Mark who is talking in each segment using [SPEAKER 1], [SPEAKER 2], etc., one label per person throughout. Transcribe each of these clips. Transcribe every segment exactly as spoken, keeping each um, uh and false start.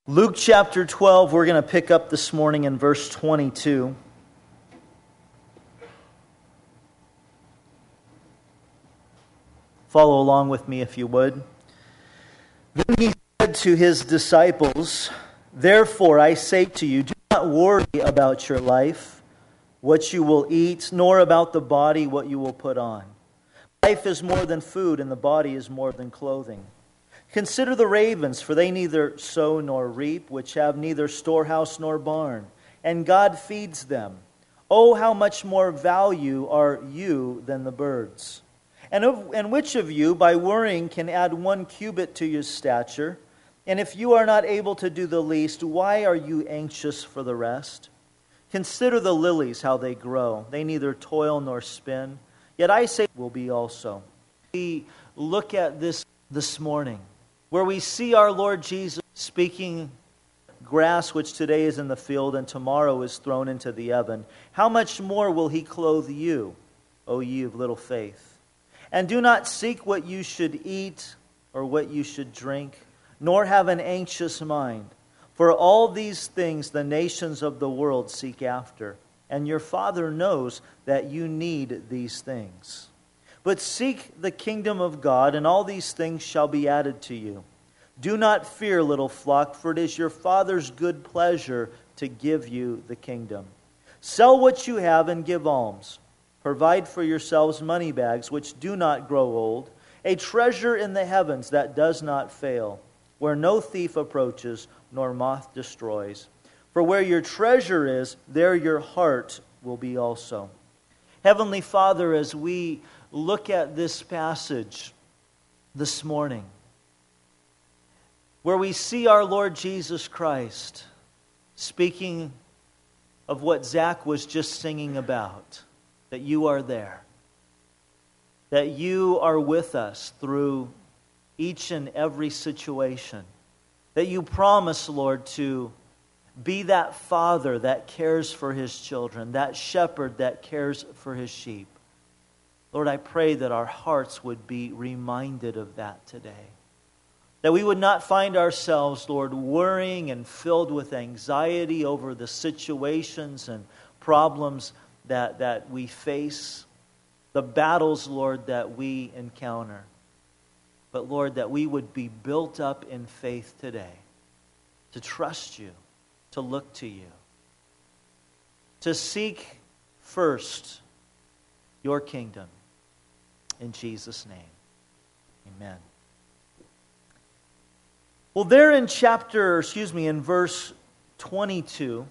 [SPEAKER 1] Luke chapter twelve, we're going to pick up this morning in verse twenty-two. Follow along with me if you would. Then he said to his disciples, "Therefore I say to you, do not worry about your life, what you will eat, nor about the body, what you will put on. Life is more than food, and the body is more than clothing. Consider the ravens, for they neither sow nor reap, which have neither storehouse nor barn, and God feeds them. Oh, how much more value are you than the birds? And, of, and which of you, by worrying, can add one cubit to your stature? And if you are not able to do the least, why are you anxious for the rest? Consider the lilies, how they grow. They neither toil nor spin. Yet I say will be also." We look at this this morning, where we see our Lord Jesus speaking, grass which today is in the field and tomorrow is thrown into the oven. How much more will He clothe you, O ye of little faith? And do not seek what you should eat or what you should drink, nor have an anxious mind. For all these things the nations of the world seek after, and your Father knows that you need these things. But seek the kingdom of God, and all these things shall be added to you. Do not fear, little flock, for it is your Father's good pleasure to give you the kingdom. Sell what you have and give alms. Provide for yourselves money bags which do not grow old, a treasure in the heavens that does not fail, where no thief approaches nor moth destroys. For where your treasure is, there your heart will be also. Heavenly Father, as we look at this passage this morning, where we see our Lord Jesus Christ speaking of what Zach was just singing about, that you are there, that you are with us through each and every situation, that you promise, Lord, to be that father that cares for his children, that shepherd that cares for his sheep. Lord, I pray that our hearts would be reminded of that today. That we would not find ourselves, Lord, worrying and filled with anxiety over the situations and problems that, that we face, the battles, Lord, that we encounter. But, Lord, that we would be built up in faith today, to trust you, to look to you, to seek first your kingdom. In Jesus' name, amen. Well, there in chapter, excuse me, in verse twenty-two,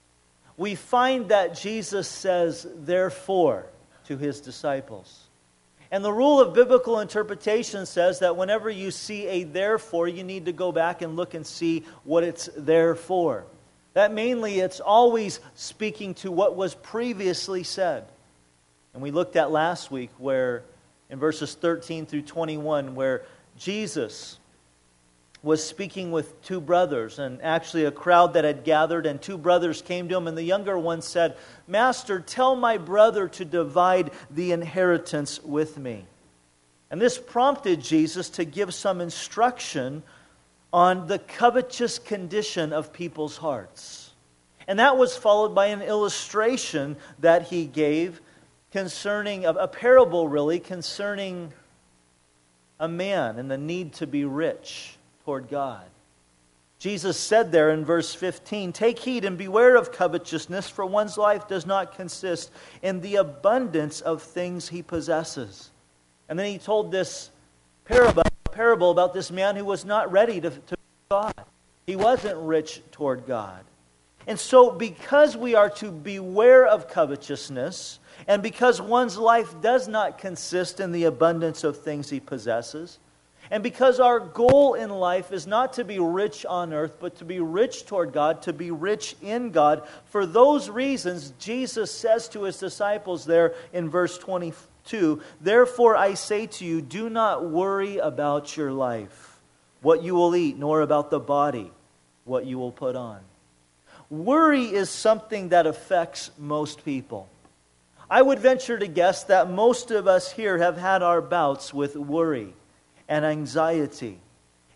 [SPEAKER 1] we find that Jesus says, "Therefore," to his disciples. And the rule of biblical interpretation says that whenever you see a "therefore," you need to go back and look and see what it's there for. That mainly, it's always speaking to what was previously said. And we looked at last week where, in verses thirteen through twenty-one, where Jesus was speaking with two brothers, and actually a crowd that had gathered, and two brothers came to him, and the younger one said, "Master, tell my brother to divide the inheritance with me." And this prompted Jesus to give some instruction on the covetous condition of people's hearts. And that was followed by an illustration that he gave concerning, a parable really, concerning a man and the need to be rich toward God. Jesus said there in verse fifteen, "Take heed and beware of covetousness, for one's life does not consist in the abundance of things he possesses." And then he told this parable, parable about this man who was not ready to, to God. He wasn't rich toward God. And so because we are to beware of covetousness, and because one's life does not consist in the abundance of things he possesses, and because our goal in life is not to be rich on earth, but to be rich toward God, to be rich in God, for those reasons, Jesus says to his disciples there in verse twenty-two, "Therefore I say to you, do not worry about your life, what you will eat, nor about the body, what you will put on." Worry is something that affects most people. I would venture to guess that most of us here have had our bouts with worry and anxiety.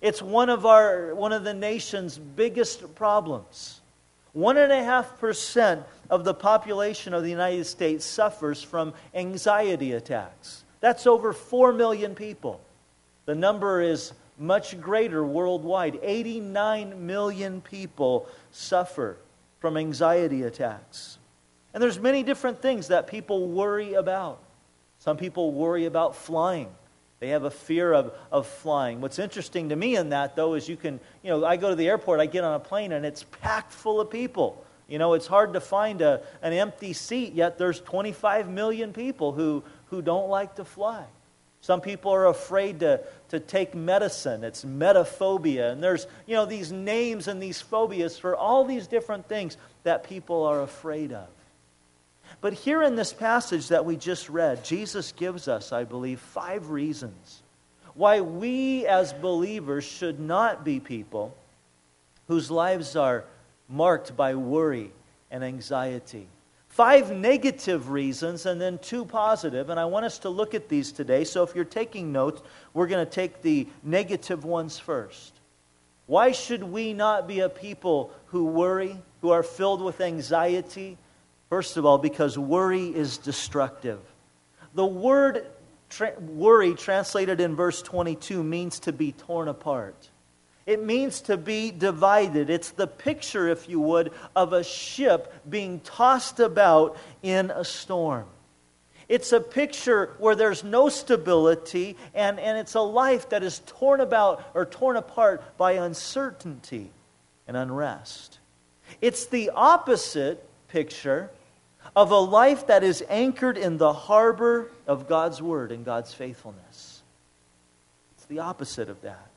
[SPEAKER 1] It's one of our one of the nation's biggest problems. One and a half percent of the population of the United States suffers from anxiety attacks. That's over four million people. The number is much greater worldwide. eighty-nine million people suffer from anxiety attacks. And there's many different things that people worry about. Some people worry about flying. They have a fear of, of flying. What's interesting to me in that, though, is you can, you know, I go to the airport, I get on a plane, and it's packed full of people. You know, it's hard to find a, an empty seat, yet there's twenty-five million people who, who don't like to fly. Some people are afraid to, to take medicine. It's metaphobia. And there's, you know, these names and these phobias for all these different things that people are afraid of. But here in this passage that we just read, Jesus gives us, I believe, five reasons why we as believers should not be people whose lives are marked by worry and anxiety. Five negative reasons and then two positive, and I want us to look at these today. So if you're taking notes, we're going to take the negative ones first. Why should we not be a people who worry, who are filled with anxiety? First of all, because worry is destructive. The word tra- worry, translated in verse twenty-two, means to be torn apart. It means to be divided. It's the picture, if you would, of a ship being tossed about in a storm. It's a picture where there's no stability, and, and it's a life that is torn about or torn apart by uncertainty and unrest. It's the opposite picture of a life that is anchored in the harbor of God's Word and God's faithfulness. It's the opposite of that.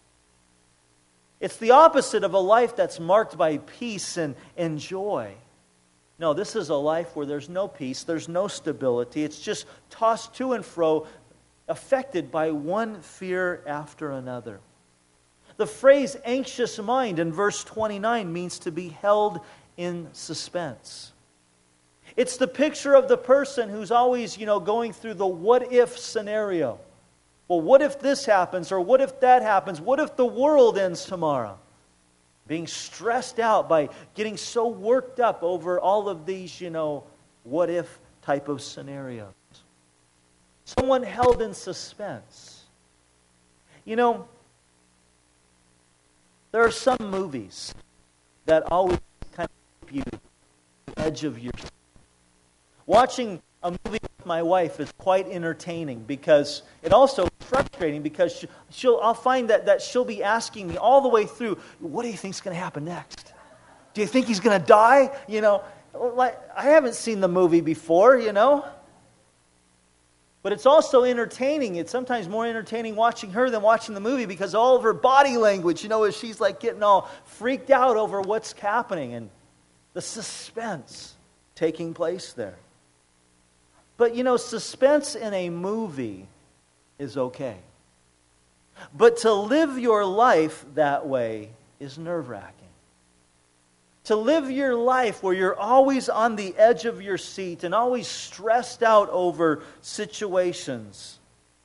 [SPEAKER 1] It's the opposite of a life that's marked by peace and, and joy. No, this is a life where there's no peace, there's no stability. It's just tossed to and fro, affected by one fear after another. The phrase anxious mind in verse twenty-nine means to be held in suspense. It's the picture of the person who's always, you know, going through the what-if scenario. Well, what if this happens, or what if that happens? What if the world ends tomorrow? Being stressed out by getting so worked up over all of these, you know, what-if type of scenarios. Someone held in suspense. You know, there are some movies that always kind of keep you at the edge of your seat. Watching a movie with my wife is quite entertaining because it also is frustrating because she, she'll I'll find that, that she'll be asking me all the way through, what do you think's going to happen next? Do you think he's going to die? You know, like I haven't seen the movie before, you know. But it's also entertaining. It's sometimes more entertaining watching her than watching the movie because all of her body language, you know, as she's like getting all freaked out over what's happening and the suspense taking place there. But, you know, suspense in a movie is okay. But to live your life that way is nerve-wracking. To live your life where you're always on the edge of your seat and always stressed out over situations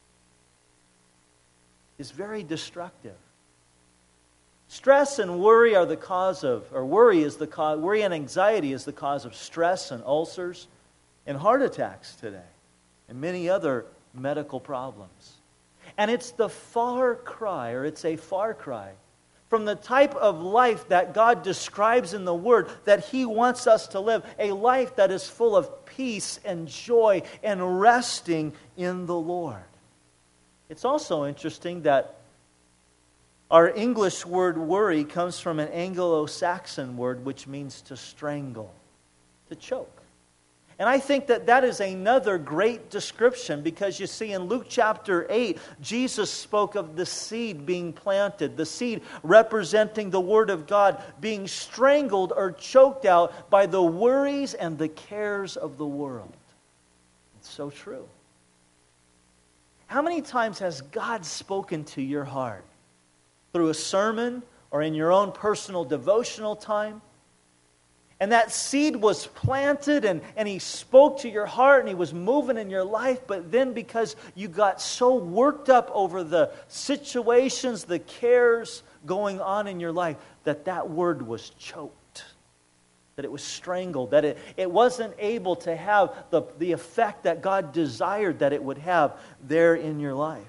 [SPEAKER 1] is very destructive. Stress and worry are the cause of, or worry is the cause, worry and anxiety is the cause of stress and ulcers and heart attacks today, and many other medical problems. And it's the far cry, or it's a far cry, from the type of life that God describes in the Word that He wants us to live, a life that is full of peace and joy and resting in the Lord. It's also interesting that our English word worry comes from an Anglo-Saxon word which means to strangle, to choke. And I think that that is another great description because you see in Luke chapter eight, Jesus spoke of the seed being planted, the seed representing the Word of God being strangled or choked out by the worries and the cares of the world. It's so true. How many times has God spoken to your heart? Through a sermon or in your own personal devotional time? And that seed was planted and, and He spoke to your heart and He was moving in your life. But then because you got so worked up over the situations, the cares, going on in your life, that that word was choked, that it was strangled, that it, it wasn't able to have the, the effect that God desired that it would have there in your life.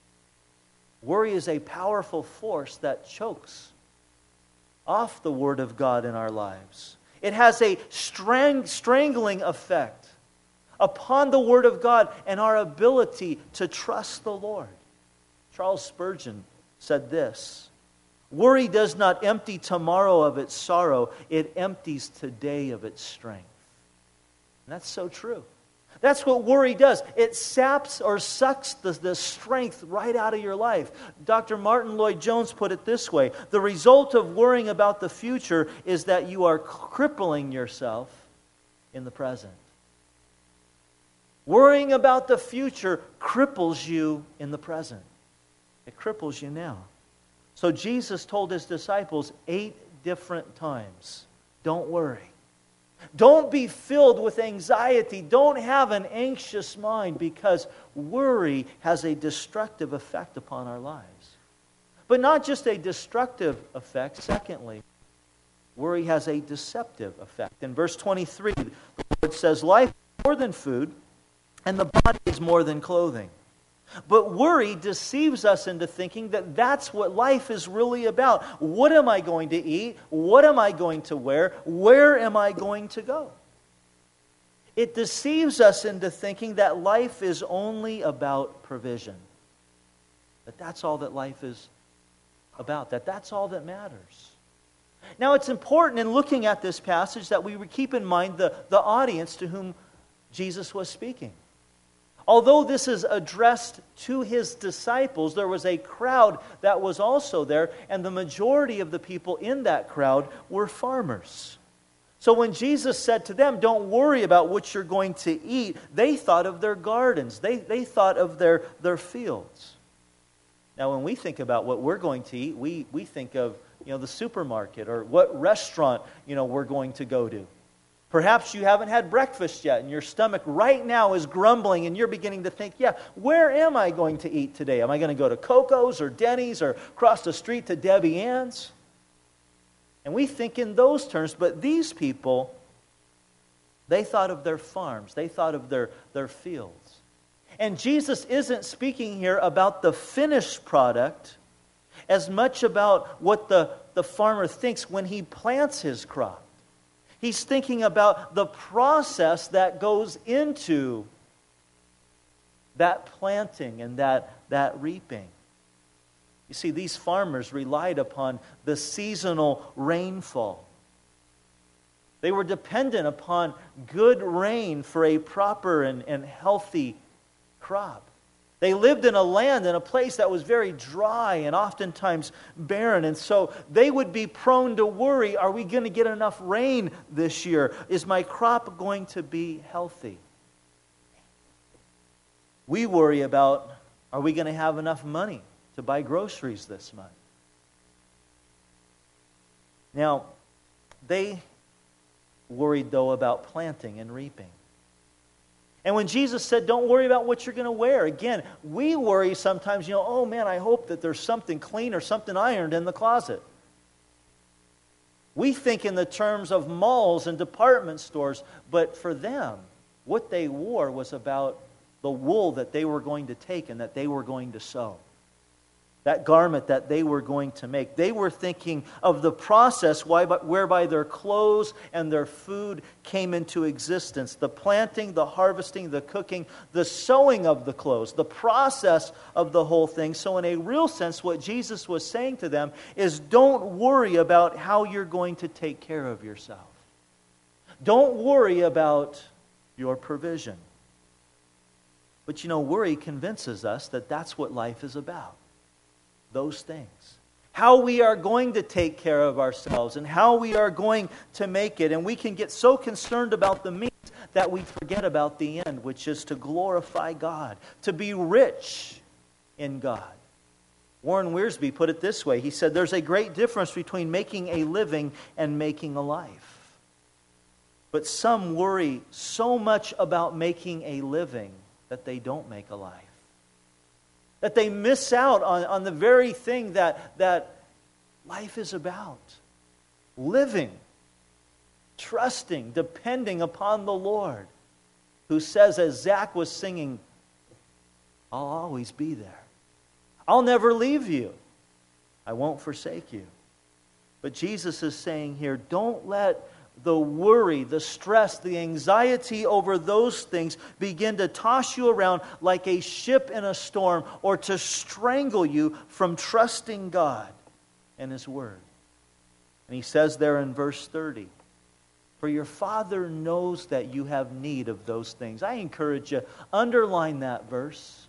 [SPEAKER 1] Worry is a powerful force that chokes off the Word of God in our lives. It has a strang- strangling effect upon the Word of God and our ability to trust the Lord. Charles Spurgeon said this: "Worry does not empty tomorrow of its sorrow, it empties today of its strength." And that's so true. That's what worry does. It saps or sucks the, the strength right out of your life. Doctor Martin Lloyd-Jones put it this way: the result of worrying about the future is that you are crippling yourself in the present. Worrying about the future cripples you in the present. It cripples you now. So Jesus told His disciples eight different times, don't worry. Don't be filled with anxiety. Don't have an anxious mind, because worry has a destructive effect upon our lives. But not just a destructive effect. Secondly, worry has a deceptive effect. In verse twenty-three, the Lord says, "Life is more than food, and the body is more than clothing." But worry deceives us into thinking that that's what life is really about. What am I going to eat? What am I going to wear? Where am I going to go? It deceives us into thinking that life is only about provision. That that's all that life is about. That that's all that matters. Now, it's important in looking at this passage that we would keep in mind the, the audience to whom Jesus was speaking. Although this is addressed to His disciples, there was a crowd that was also there, and the majority of the people in that crowd were farmers. So when Jesus said to them, don't worry about what you're going to eat, they thought of their gardens. They, they thought of their, their fields. Now, when we think about what we're going to eat, we, we think of, you know, the supermarket or what restaurant, you know, we're going to go to. Perhaps you haven't had breakfast yet, and your stomach right now is grumbling, and you're beginning to think, yeah, where am I going to eat today? Am I going to go to Coco's or Denny's or cross the street to Debbie Ann's? And we think in those terms, but these people, they thought of their farms. They thought of their, their fields. And Jesus isn't speaking here about the finished product as much about what the, the farmer thinks when he plants his crop. He's thinking about the process that goes into that planting and that, that reaping. You see, these farmers relied upon the seasonal rainfall. They were dependent upon good rain for a proper and, and healthy crop. They lived in a land, in a place that was very dry and oftentimes barren. And so they would be prone to worry, are we going to get enough rain this year? Is my crop going to be healthy? We worry about, are we going to have enough money to buy groceries this month? Now, they worried, though, about planting and reaping. And when Jesus said, don't worry about what you're going to wear, again, we worry sometimes, you know, oh man, I hope that there's something clean or something ironed in the closet. We think in the terms of malls and department stores, but for them, what they wore was about the wool that they were going to take and that they were going to sew. That garment that they were going to make. They were thinking of the process whereby their clothes and their food came into existence. The planting, the harvesting, the cooking, the sewing of the clothes, the process of the whole thing. So in a real sense, what Jesus was saying to them is, don't worry about how you're going to take care of yourself. Don't worry about your provision. But you know, worry convinces us that that's what life is about. Those things. How we are going to take care of ourselves and how we are going to make it. And we can get so concerned about the means that we forget about the end, which is to glorify God, to be rich in God. Warren Wiersbe put it this way. He said, there's a great difference between making a living and making a life. But some worry so much about making a living that they don't make a life. That they miss out on, on the very thing that, that life is about. Living, trusting, depending upon the Lord, who says, as Zach was singing, I'll always be there. I'll never leave you. I won't forsake you. But Jesus is saying here, don't let the worry, the stress, the anxiety over those things begin to toss you around like a ship in a storm, or to strangle you from trusting God and His Word. And He says there in verse thirty, for your Father knows that you have need of those things. I encourage you, underline that verse.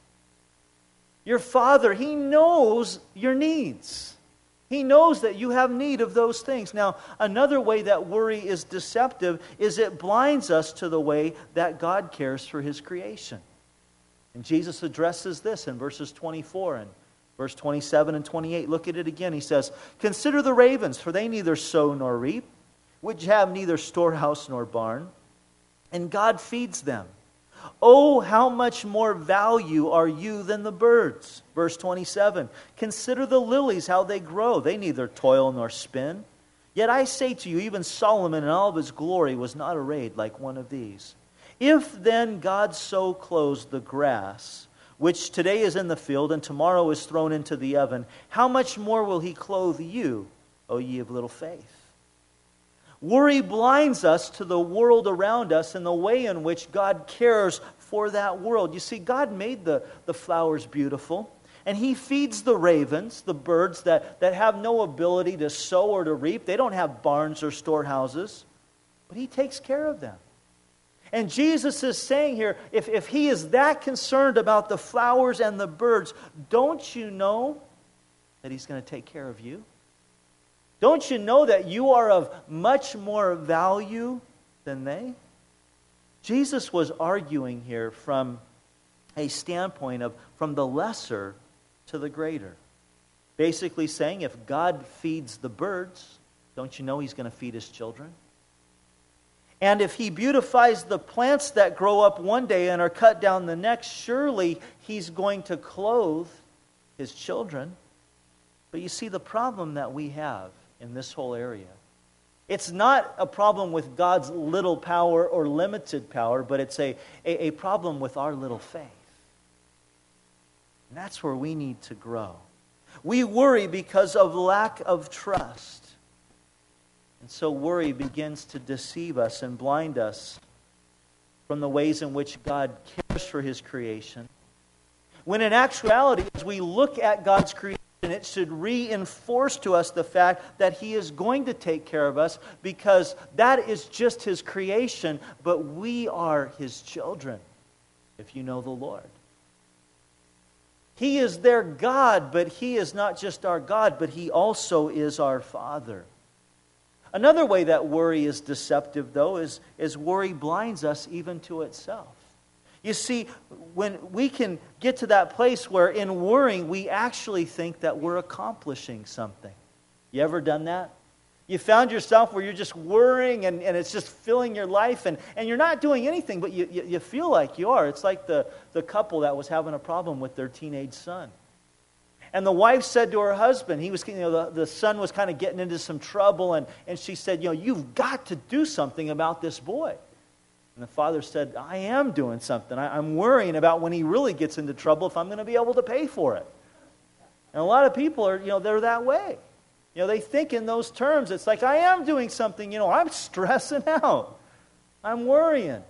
[SPEAKER 1] Your Father, He knows your needs. He knows that you have need of those things. Now, another way that worry is deceptive is it blinds us to the way that God cares for His creation. And Jesus addresses this in verses twenty-four and verse twenty-seven and twenty-eight. Look at it again. He says, consider the ravens, for they neither sow nor reap, which have neither storehouse nor barn, and God feeds them. Oh, how much more value are you than the birds? Verse twenty-seven, consider the lilies, how they grow. They neither toil nor spin. Yet I say to you, even Solomon in all of his glory was not arrayed like one of these. If then God so clothes the grass, which today is in the field and tomorrow is thrown into the oven, how much more will He clothe you, O ye of little faith? Worry blinds us to the world around us and the way in which God cares for that world. You see, God made the, the flowers beautiful, and He feeds the ravens, the birds that, that have no ability to sow or to reap. They don't have barns or storehouses, but He takes care of them. And Jesus is saying here, if, if He is that concerned about the flowers and the birds, don't you know that He's going to take care of you? Don't you know that you are of much more value than they? Jesus was arguing here from a standpoint of from the lesser to the greater. Basically saying, if God feeds the birds, don't you know He's going to feed His children? And if He beautifies the plants that grow up one day and are cut down the next, surely He's going to clothe His children. But you see, the problem that we have in this whole area, it's not a problem with God's little power or limited power, but it's a, a, a problem with our little faith. And that's where we need to grow. We worry because of lack of trust. And so worry begins to deceive us and blind us from the ways in which God cares for His creation. When in actuality, as we look at God's creation, it should reinforce to us the fact that He is going to take care of us, because that is just His creation, but we are His children, if you know the Lord. He is their God, but He is not just our God, but He also is our Father. Another way that worry is deceptive, though, is, is worry blinds us even to itself. You see, when we can get to that place where in worrying we actually think that we're accomplishing something. You ever done that? You found yourself where you're just worrying and, and it's just filling your life, and, and you're not doing anything, but you, you, you feel like you are. It's like the, the couple that was having a problem with their teenage son. And the wife said to her husband, he was, you know, the, the son was kind of getting into some trouble, and, and she said, you know, you've got to do something about this boy. And the father said, I am doing something. I, I'm worrying about when he really gets into trouble if I'm going to be able to pay for it. And a lot of people are, you know, they're that way. You know, they think in those terms. It's like, I am doing something, you know, I'm stressing out. I'm worrying.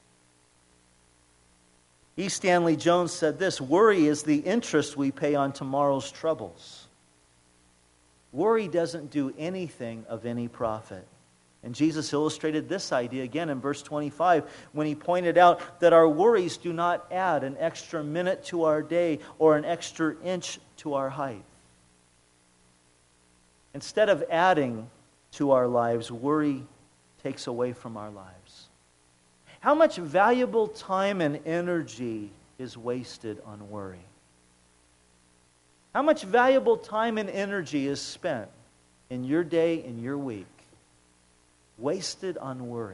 [SPEAKER 1] E. Stanley Jones said this, worry is the interest we pay on tomorrow's troubles. Worry doesn't do anything of any profit. And Jesus illustrated this idea again in verse twenty-five when He pointed out that our worries do not add an extra minute to our day or an extra inch to our height. Instead of adding to our lives, worry takes away from our lives. How much valuable time and energy is wasted on worry? How much valuable time and energy is spent in your day, in your week, wasted on worry?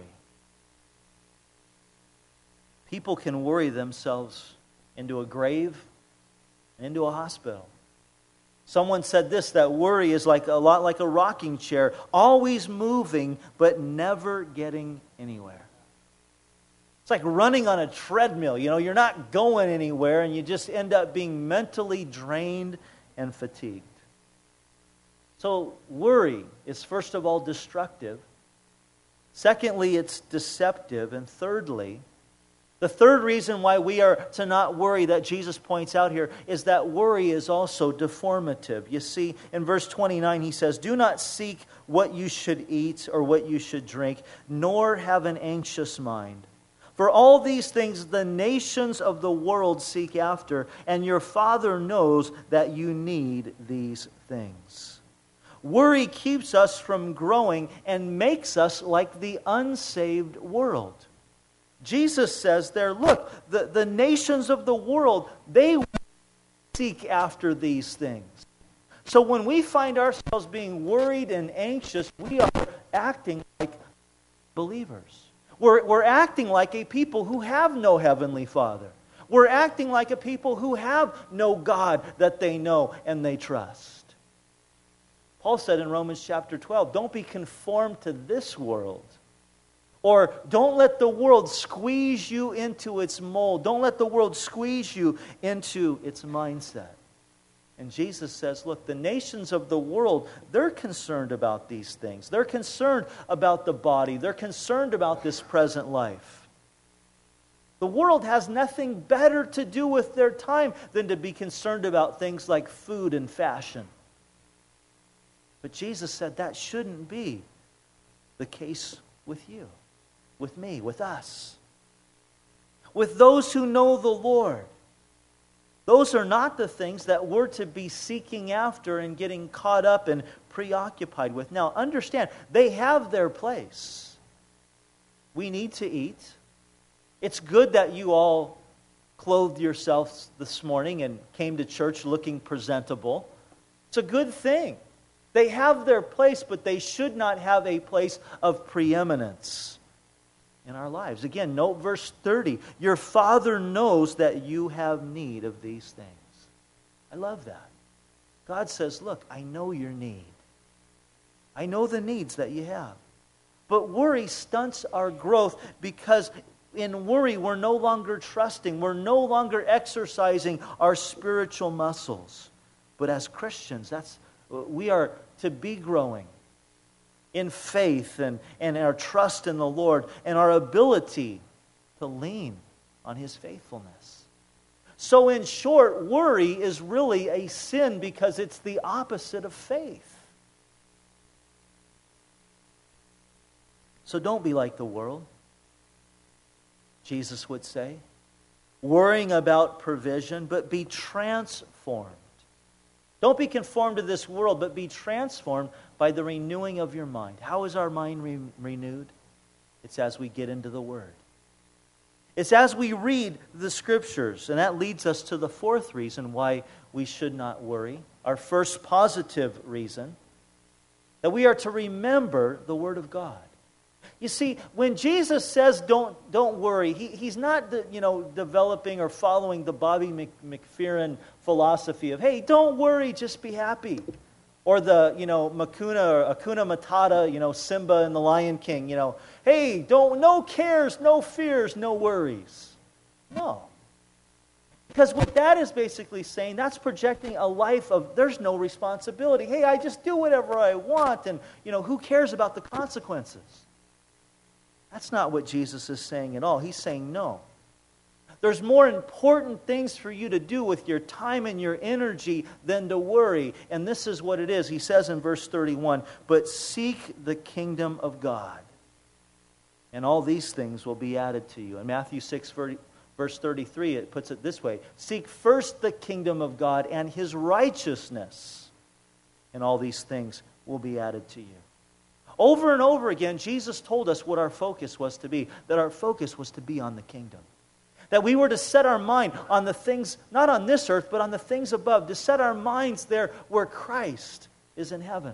[SPEAKER 1] People can worry themselves into a grave, into a hospital. Someone said this, that worry is like a lot like a rocking chair, always moving but never getting anywhere. It's like running on a treadmill. You know, you're not going anywhere, and you just end up being mentally drained and fatigued. So worry is, first of all, destructive. Secondly, it's deceptive. And thirdly, the third reason why we are to not worry that Jesus points out here is that worry is also deformative. You see, in verse twenty-nine, he says, "Do not seek what you should eat or what you should drink, nor have an anxious mind. For all these things the nations of the world seek after, and your Father knows that you need these things." Worry keeps us from growing and makes us like the unsaved world. Jesus says there, look, the, the nations of the world, they seek after these things. So when we find ourselves being worried and anxious, we are acting like believers. We're, we're acting like a people who have no heavenly Father. We're acting like a people who have no God that they know and they trust. Paul said in Romans chapter twelve, don't be conformed to this world. Or don't let the world squeeze you into its mold. Don't let the world squeeze you into its mindset. And Jesus says, look, the nations of the world, they're concerned about these things. They're concerned about the body. They're concerned about this present life. The world has nothing better to do with their time than to be concerned about things like food and fashion. But Jesus said that shouldn't be the case with you, with me, with us. With those who know the Lord. Those are not the things that we're to be seeking after and getting caught up and preoccupied with. Now, understand, they have their place. We need to eat. It's good that you all clothed yourselves this morning and came to church looking presentable. It's a good thing. They have their place, but they should not have a place of preeminence in our lives. Again, note verse thirty. Your Father knows that you have need of these things. I love that. God says, look, I know your need. I know the needs that you have. But worry stunts our growth because in worry we're no longer trusting. We're no longer exercising our spiritual muscles. But as Christians, that's we are to be growing in faith and, and our trust in the Lord and our ability to lean on His faithfulness. So in short, worry is really a sin because it's the opposite of faith. So don't be like the world, Jesus would say, worrying about provision, but be transformed. Don't be conformed to this world, but be transformed by the renewing of your mind. How is our mind re- renewed? It's as we get into the Word. It's as we read the Scriptures. And that leads us to the fourth reason why we should not worry. Our first positive reason, that we are to remember the Word of God. You see, when Jesus says don't don't worry, he, he's not you know developing or following the Bobby Mc, McFerrin philosophy of, hey, don't worry, just be happy. Or the, you know, Makuna or Akuna Matata, you know, Simba and the Lion King, you know, hey, don't no cares, no fears, no worries. No. Because what that is basically saying, that's projecting a life of there's no responsibility. Hey, I just do whatever I want, and, you know, who cares about the consequences? That's not what Jesus is saying at all. He's saying no. There's more important things for you to do with your time and your energy than to worry. And this is what it is. He says in verse thirty-one, but seek the kingdom of God, and all these things will be added to you. In Matthew six, verse thirty-three, it puts it this way, seek first the kingdom of God and His righteousness, and all these things will be added to you. Over and over again, Jesus told us what our focus was to be, that our focus was to be on the kingdom. That we were to set our mind on the things, not on this earth, but on the things above, to set our minds there where Christ is in heaven.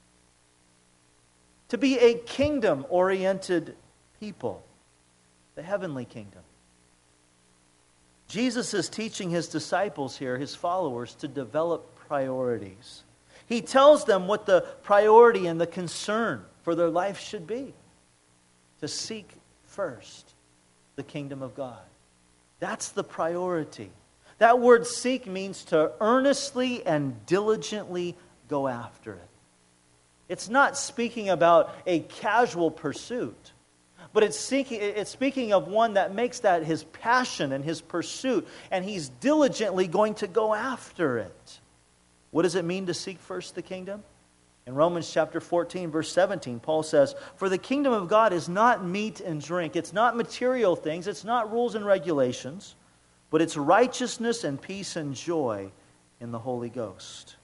[SPEAKER 1] To be a kingdom-oriented people, the heavenly kingdom. Jesus is teaching His disciples here, His followers, to develop priorities. He tells them what the priority and the concern for their life should be. To seek first the kingdom of God. That's the priority. That word seek means to earnestly and diligently go after it. It's not speaking about a casual pursuit, but it's seeking, it's speaking of one that makes that his passion and his pursuit, and he's diligently going to go after it. What does it mean to seek first the kingdom? In Romans chapter fourteen, verse seventeen, Paul says, "For the kingdom of God is not meat and drink." It's not material things. It's not rules and regulations. But it's righteousness and peace and joy in the Holy Ghost.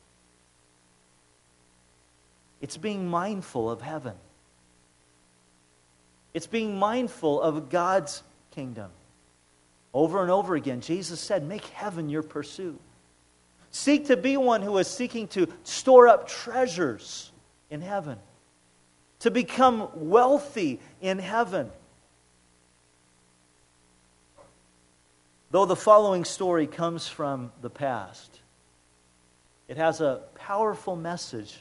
[SPEAKER 1] It's being mindful of heaven. It's being mindful of God's kingdom. Over and over again, Jesus said, make heaven your pursuit. Seek to be one who is seeking to store up treasures in heaven. To become wealthy in heaven. Though the following story comes from the past, it has a powerful message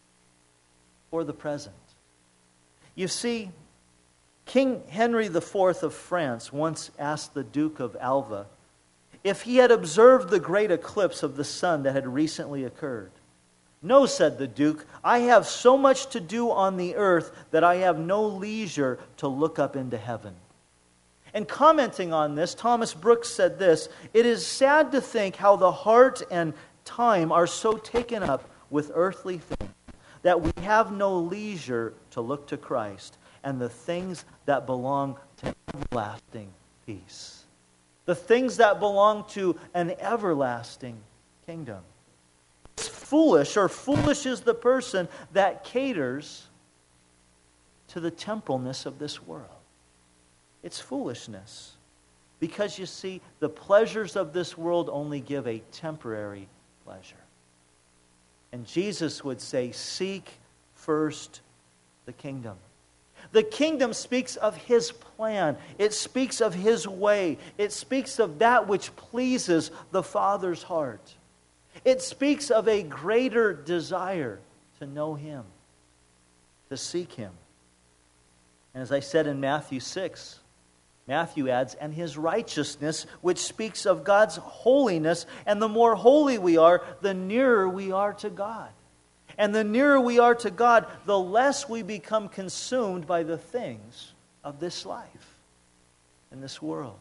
[SPEAKER 1] for the present. You see, King Henry the Fourth of France once asked the Duke of Alva if he had observed the great eclipse of the sun that had recently occurred. "No," said the Duke, "I have so much to do on the earth that I have no leisure to look up into heaven." And commenting on this, Thomas Brooks said this, "It is sad to think how the heart and time are so taken up with earthly things that we have no leisure to look to Christ and the things that belong to everlasting peace." The things that belong to an everlasting kingdom. It's foolish, or foolish is the person that caters to the temporalness of this world. It's foolishness. Because you see, the pleasures of this world only give a temporary pleasure. And Jesus would say, seek first the kingdom. The kingdom speaks of His plan. It speaks of His way. It speaks of that which pleases the Father's heart. It speaks of a greater desire to know Him, to seek Him. And as I said in Matthew six, Matthew adds, and His righteousness, which speaks of God's holiness. And the more holy we are, the nearer we are to God. And the nearer we are to God, the less we become consumed by the things of this life and this world.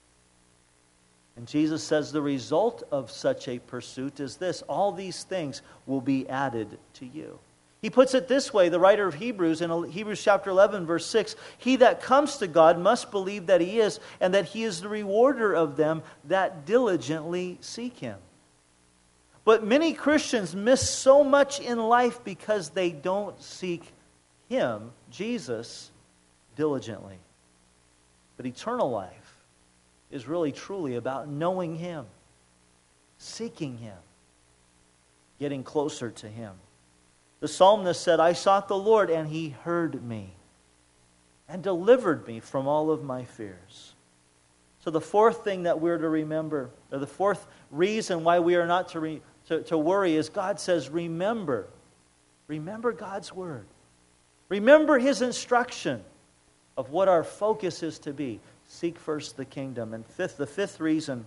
[SPEAKER 1] And Jesus says the result of such a pursuit is this: all these things will be added to you. He puts it this way, the writer of Hebrews, in Hebrews chapter eleven, verse six, "He that comes to God must believe that He is, and that He is the rewarder of them that diligently seek Him." But many Christians miss so much in life because they don't seek Him, Jesus, diligently. But eternal life is really truly about knowing Him, seeking Him, getting closer to Him. The psalmist said, "I sought the Lord, and He heard me and delivered me from all of my fears." So the fourth thing that we're to remember, or the fourth reason why we are not to, re, to, to worry, is God says, remember. Remember God's word. Remember His instruction of what our focus is to be. Seek first the kingdom. And fifth, the fifth reason,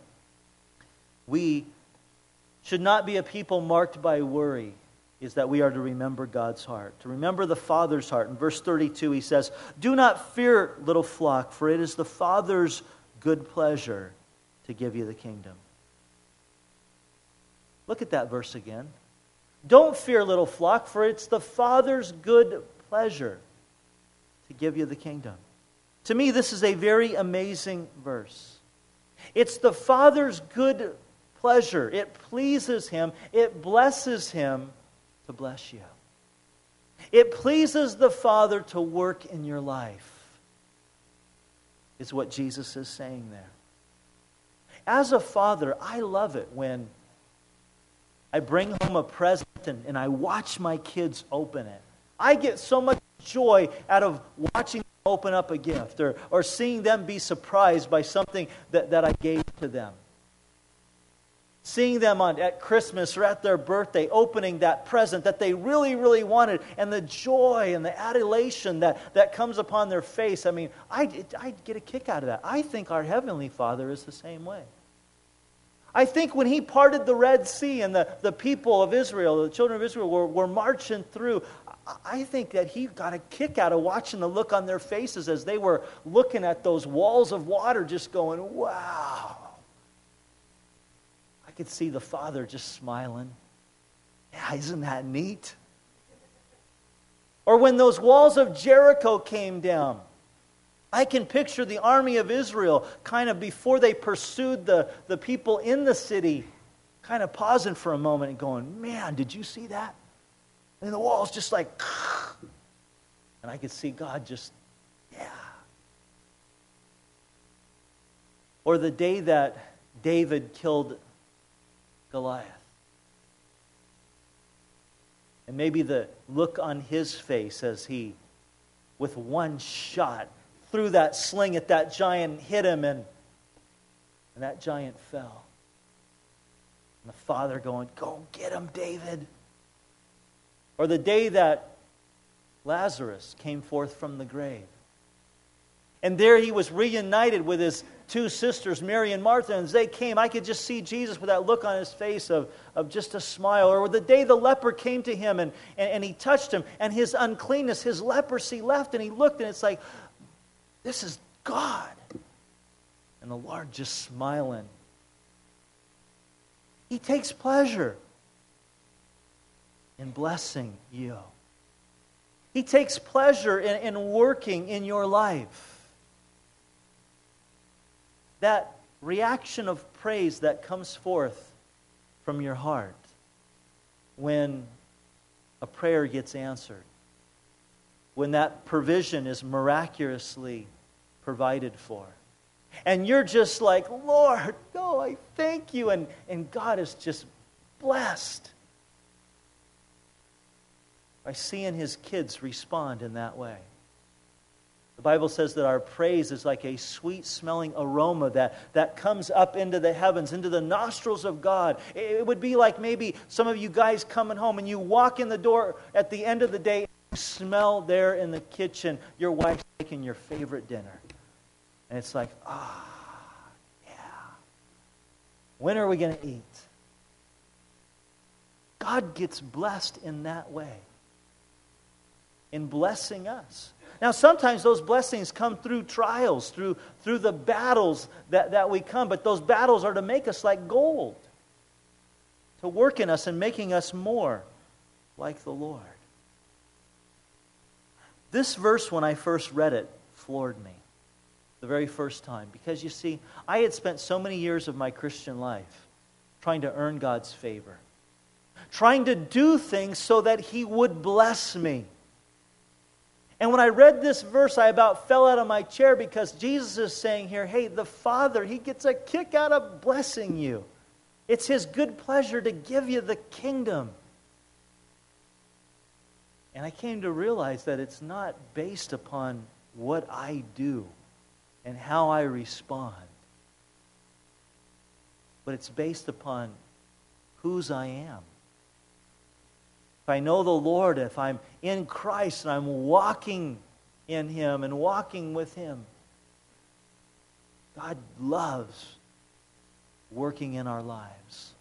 [SPEAKER 1] we should not be a people marked by worry, is that we are to remember God's heart, to remember the Father's heart. In verse thirty-two, He says, "Do not fear, little flock, for it is the Father's good pleasure to give you the kingdom." Look at that verse again. Don't fear, little flock, for it's the Father's good pleasure to give you the kingdom. To me, this is a very amazing verse. It's the Father's good pleasure. It pleases Him. It blesses Him to bless you. It pleases the Father to work in your life, is what Jesus is saying there. As a father, I love it when I bring home a present and, and I watch my kids open it. I get so much joy out of watching them open up a gift, or, or seeing them be surprised by something that, that I gave to them. Seeing them on at Christmas or at their birthday, opening that present that they really, really wanted, and the joy and the adulation that, that comes upon their face. I mean, I I get a kick out of that. I think our Heavenly Father is the same way. I think when He parted the Red Sea and the, the people of Israel, the children of Israel, were, were marching through, I think that He got a kick out of watching the look on their faces as they were looking at those walls of water, just going, wow. I could see the Father just smiling. Yeah, isn't that neat? Or when those walls of Jericho came down, I can picture the army of Israel kind of before they pursued the, the people in the city, kind of pausing for a moment and going, man, did you see that? And the walls just like, and I could see God just, yeah. Or the day that David killed Goliath. And maybe the look on his face as he, with one shot, threw that sling at that giant, hit him, and, and that giant fell. And the father going, go get him, David. Or the day that Lazarus came forth from the grave. And there he was reunited with his two sisters, Mary and Martha, and as they came, I could just see Jesus with that look on his face of, of just a smile. Or the day the leper came to him and, and, and he touched him, and his uncleanness, his leprosy left, and he looked, and it's like, this is God. And the Lord just smiling. He takes pleasure in blessing you. He takes pleasure in, in working in your life. That reaction of praise that comes forth from your heart when a prayer gets answered, when that provision is miraculously provided for. And you're just like, Lord, no, I thank you. And, and God is just blessed by seeing His kids respond in that way. The Bible says that our praise is like a sweet-smelling aroma that, that comes up into the heavens, into the nostrils of God. It would be like maybe some of you guys coming home and you walk in the door at the end of the day, you smell there in the kitchen your wife making your favorite dinner. And it's like, ah, yeah. When are we going to eat? God gets blessed in that way, in blessing us. Now, sometimes those blessings come through trials, through, through the battles that, that we come. But those battles are to make us like gold, to work in us and making us more like the Lord. This verse, when I first read it, floored me the very first time. Because, you see, I had spent so many years of my Christian life trying to earn God's favor, trying to do things so that He would bless me. And when I read this verse, I about fell out of my chair because Jesus is saying here, hey, the Father, He gets a kick out of blessing you. It's His good pleasure to give you the kingdom. And I came to realize that it's not based upon what I do and how I respond, but it's based upon whose I am. If I know the Lord, if I'm in Christ and I'm walking in Him and walking with Him, God loves working in our lives.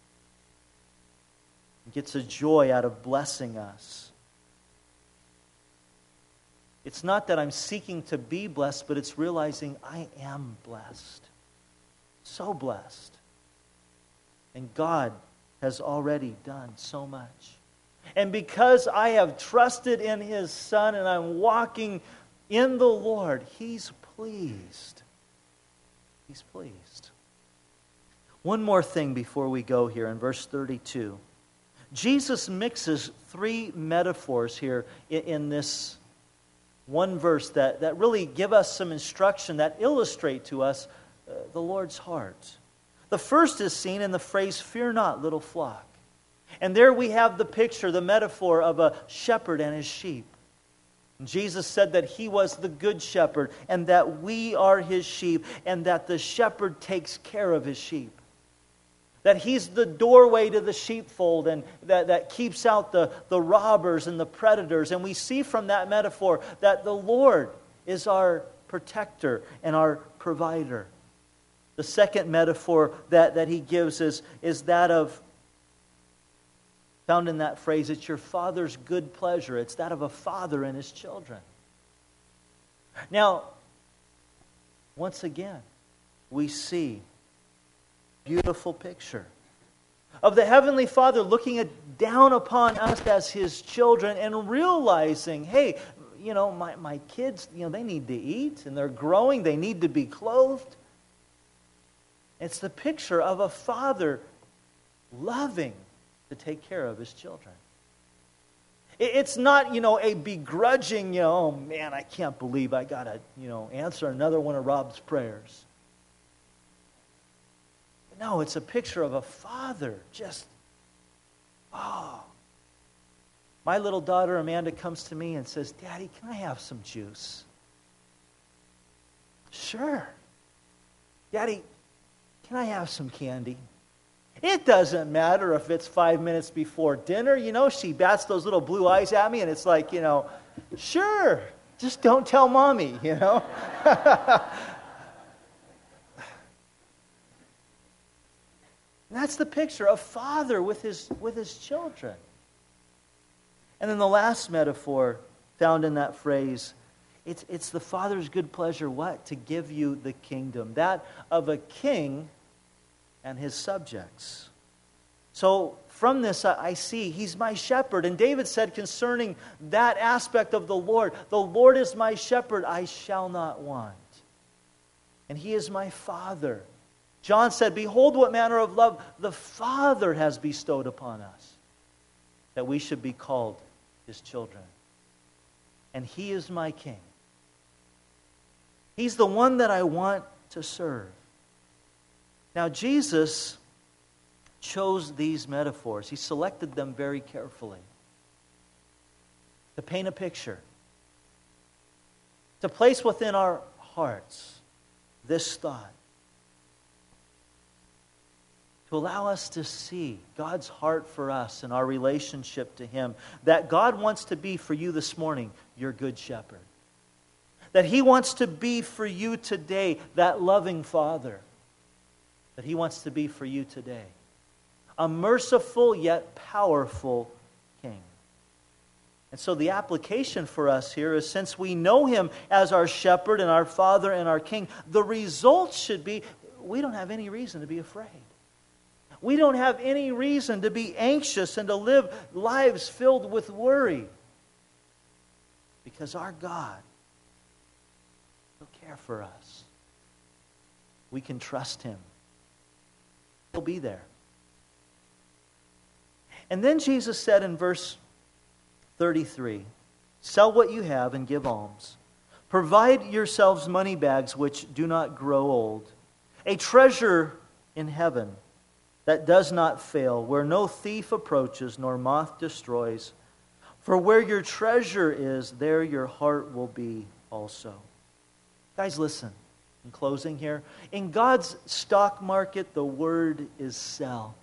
[SPEAKER 1] He gets a joy out of blessing us. It's not that I'm seeking to be blessed, but it's realizing I am blessed. So blessed. And God has already done so much. And because I have trusted in His Son and I'm walking in the Lord, He's pleased. He's pleased. One more thing before we go here in verse thirty-two. Jesus mixes three metaphors here in, in this one verse that, that really give us some instruction that illustrate to us uh, the Lord's heart. The first is seen in the phrase, fear not, little flock. And there we have the picture, the metaphor of a shepherd and his sheep. And Jesus said that He was the good shepherd and that we are His sheep and that the shepherd takes care of his sheep. That He's the doorway to the sheepfold and that, that keeps out the, the robbers and the predators. And we see from that metaphor that the Lord is our protector and our provider. The second metaphor that, that He gives is, is that of, found in that phrase, it's your Father's good pleasure. It's that of a father and his children. Now, once again, we see beautiful picture of the Heavenly Father looking at, down upon us as His children and realizing, hey, you know, my, my kids, you know, they need to eat and they're growing. They need to be clothed. It's the picture of a father loving to take care of his children. It's not, you know, a begrudging, you know, oh man, I can't believe I got to, you know, answer another one of Rob's prayers. No, it's a picture of a father just, oh. My little daughter Amanda comes to me and says, Daddy, can I have some juice? Sure. Daddy, can I have some candy? It doesn't matter if it's five minutes before dinner. You know, she bats those little blue eyes at me and it's like, you know, sure, just don't tell Mommy, you know. That's the picture of father with his, with his children. And then the last metaphor found in that phrase, it's, it's the Father's good pleasure, what? To give you the kingdom. That of a king and his subjects. So from this I, I see He's my shepherd. And David said concerning that aspect of the Lord, the Lord is my shepherd, I shall not want. And He is my Father. John said, behold what manner of love the Father has bestowed upon us, that we should be called His children. And He is my King. He's the one that I want to serve. Now Jesus chose these metaphors. He selected them very carefully to paint a picture, to place within our hearts this thought, to allow us to see God's heart for us and our relationship to Him. That God wants to be for you this morning your good shepherd. That He wants to be for you today that loving Father. That He wants to be for you today a merciful yet powerful King. And so the application for us here is, since we know Him as our shepherd and our Father and our King, the result should be we don't have any reason to be afraid. We don't have any reason to be anxious and to live lives filled with worry. Because our God will care for us. We can trust Him. He'll be there. And then Jesus said in verse thirty-three, sell what you have and give alms. Provide yourselves money bags which do not grow old, a treasure in heaven that does not fail, where no thief approaches nor moth destroys. For where your treasure is, there your heart will be also. Guys, listen. In closing here, in God's stock market, the word is sell.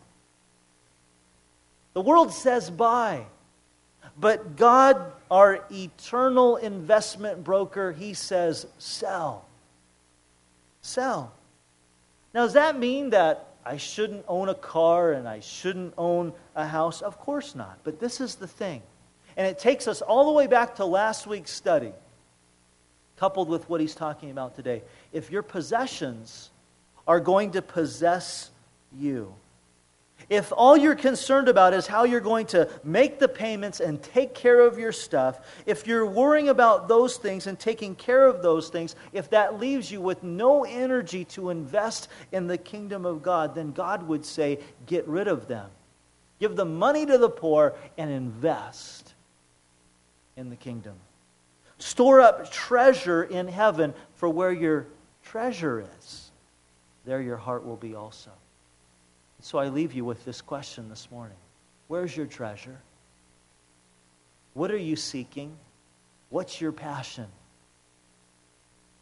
[SPEAKER 1] The world says buy. But God, our eternal investment broker, He says sell. Sell. Now, does that mean that I shouldn't own a car and I shouldn't own a house? Of course not. But this is the thing. And it takes us all the way back to last week's study, coupled with what he's talking about today. If your possessions are going to possess you, if all you're concerned about is how you're going to make the payments and take care of your stuff, if you're worrying about those things and taking care of those things, if that leaves you with no energy to invest in the kingdom of God, then God would say, get rid of them. Give the money to the poor and invest in the kingdom. Store up treasure in heaven, for where your treasure is, there your heart will be also. So I leave you with this question this morning. Where's your treasure? What are you seeking? What's your passion?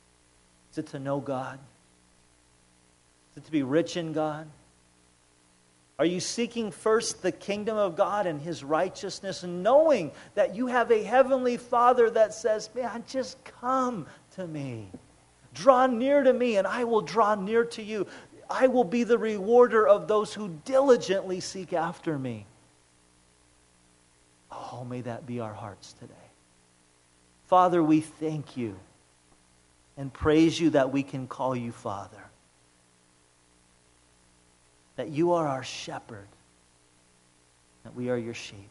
[SPEAKER 1] Is it to know God? Is it to be rich in God? Are you seeking first the kingdom of God and His righteousness, and knowing that you have a heavenly Father that says, man, just come to me. Draw near to me, and I will draw near to you. I will be the rewarder of those who diligently seek after me. Oh, may that be our hearts today. Father, we thank you and praise you that we can call you Father. That you are our shepherd, that we are your sheep,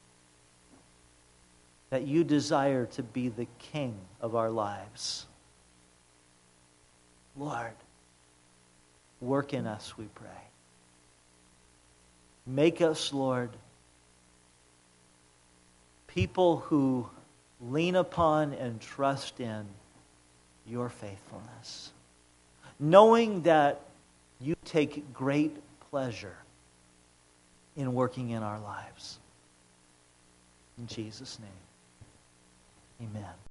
[SPEAKER 1] that you desire to be the king of our lives. Lord, work in us, we pray. Make us, Lord, people who lean upon and trust in your faithfulness, knowing that you take great pleasure in working in our lives. In Jesus' name, amen.